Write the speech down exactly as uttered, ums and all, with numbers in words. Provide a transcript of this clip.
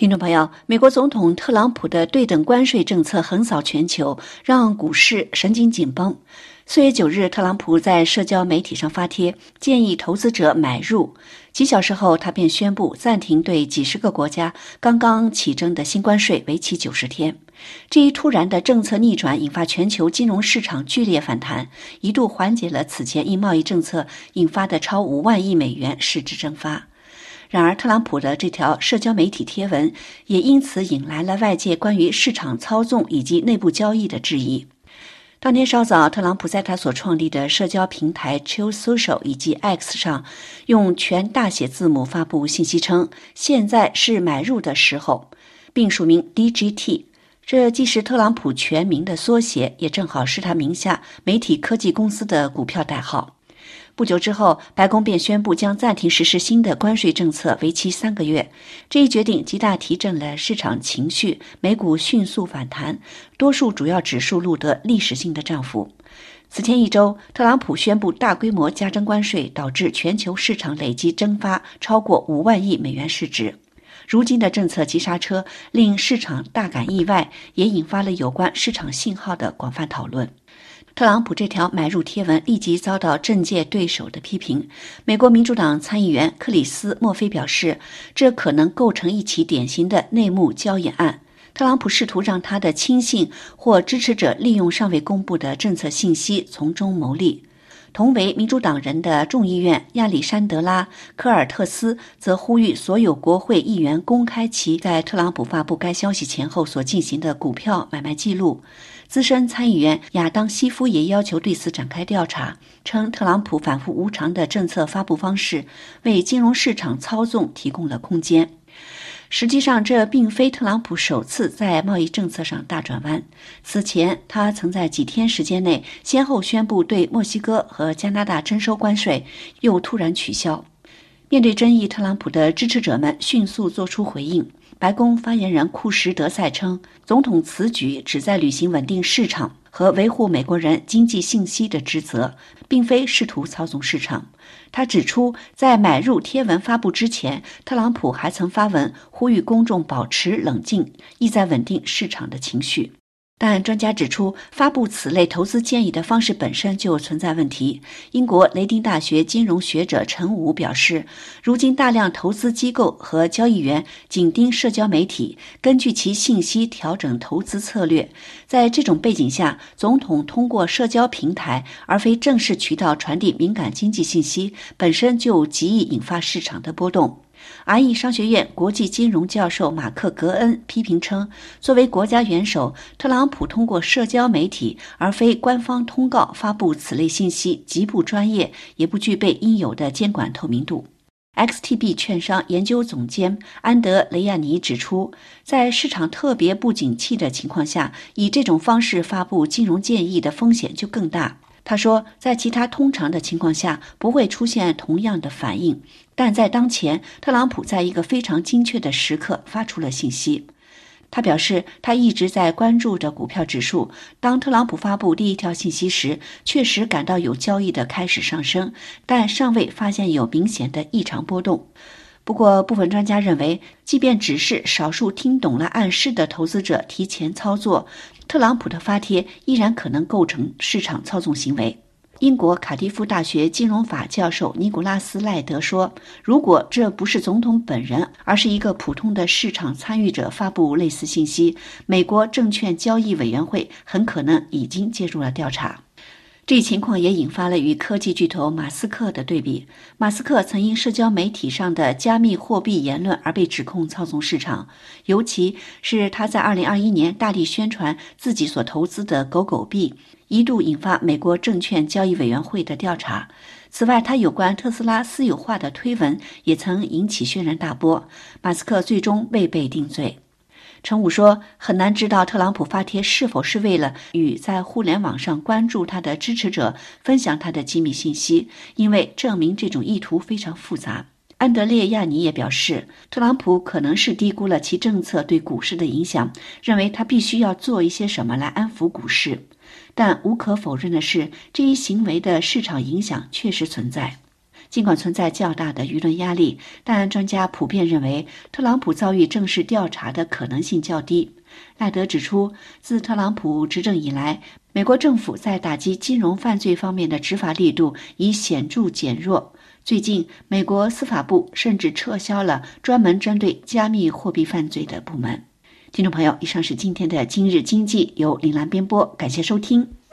听众朋友，美国总统特朗普的对等关税政策横扫全球，让股市神经紧绷。四月九日，特朗普在社交媒体上发帖，建议投资者买入。几小时后，他便宣布暂停对几十个国家刚刚起征的新关税，为期九十天。这一突然的政策逆转引发全球金融市场剧烈反弹，一度缓解了此前因贸易政策引发的超五万亿美元市值蒸发。然而，特朗普的这条社交媒体贴文也因此引来了外界关于市场操纵以及内部交易的质疑。当天稍早，特朗普在他所创立的社交平台 Truth Social 以及 X 上用全大写字母发布信息称，现在是买入的时候，并署名 D G T。这既是特朗普全名的缩写，也正好是他名下媒体科技公司的股票代号。不久之后，白宫便宣布将暂停实施新的关税政策，为期三个月。这一决定极大提振了市场情绪，美股迅速反弹，多数主要指数录得历史性的涨幅。此前一周，特朗普宣布大规模加征关税，导致全球市场累计蒸发超过五万亿美元市值。如今的政策急刹车令市场大感意外，也引发了有关市场信号的广泛讨论。特朗普这条买入贴文立即遭到政界对手的批评。美国民主党参议员克里斯·墨菲表示，这可能构成一起典型的内幕交易案。特朗普试图让他的亲信或支持者利用尚未公布的政策信息从中牟利。同为民主党人的众议院亚历山德拉·科尔特斯则呼吁所有国会议员公开其在特朗普发布该消息前后所进行的股票买卖记录。资深参议员亚当·西夫也要求对此展开调查，称特朗普反复无常的政策发布方式为金融市场操纵提供了空间。实际上，这并非特朗普首次在贸易政策上大转弯。此前，他曾在几天时间内先后宣布对墨西哥和加拿大征收关税，又突然取消。面对争议，特朗普的支持者们迅速做出回应。白宫发言人库什德塞称，总统此举旨在履行稳定市场和维护美国人经济信息的职责，并非试图操纵市场。他指出，在买入贴文发布之前，特朗普还曾发文呼吁公众保持冷静，意在稳定市场的情绪。但专家指出，发布此类投资建议的方式本身就存在问题。英国雷丁大学金融学者陈武表示，如今大量投资机构和交易员紧盯社交媒体，根据其信息调整投资策略。在这种背景下，总统通过社交平台而非正式渠道传递敏感经济信息，本身就极易引发市场的波动。R E 商学院国际金融教授马克·格恩批评称，作为国家元首，特朗普通过社交媒体而非官方通告发布此类信息极不专业，也不具备应有的监管透明度。X T B 券商研究总监安德雷亚尼指出，在市场特别不景气的情况下，以这种方式发布金融建议的风险就更大。他说，在其他通常的情况下不会出现同样的反应，但在当前，特朗普在一个非常精确的时刻发出了信息。他表示，他一直在关注着股票指数。当特朗普发布第一条信息时，确实感到有交易的开始上升，但尚未发现有明显的异常波动。不过，部分专家认为，即便只是少数听懂了暗示的投资者提前操作，特朗普的发帖依然可能构成市场操纵行为。英国卡迪夫大学金融法教授尼古拉斯·赖德说，如果这不是总统本人，而是一个普通的市场参与者发布类似信息，美国证券交易委员会很可能已经介入了调查。这一情况也引发了与科技巨头马斯克的对比。马斯克曾因社交媒体上的加密货币言论而被指控操纵市场，尤其是他在二零二一年大力宣传自己所投资的狗狗币，一度引发美国证券交易委员会的调查。此外，他有关特斯拉私有化的推文也曾引起轩然大波，马斯克最终未被定罪。陈武说，很难知道特朗普发帖是否是为了与在互联网上关注他的支持者分享他的机密信息，因为证明这种意图非常复杂。安德烈亚尼也表示，特朗普可能是低估了其政策对股市的影响，认为他必须要做一些什么来安抚股市。但无可否认的是，这一行为的市场影响确实存在。 尽管存在较大的舆论压力，但专家普遍认为特朗普遭遇正式调查的可能性较低。赖德指出，自特朗普执政以来，美国政府在打击金融犯罪方面的执法力度已显著减弱。最近，美国司法部甚至撤销了专门针对加密货币犯罪的部门。听众朋友，以上是今天的今日经济，由林兰编播，感谢收听。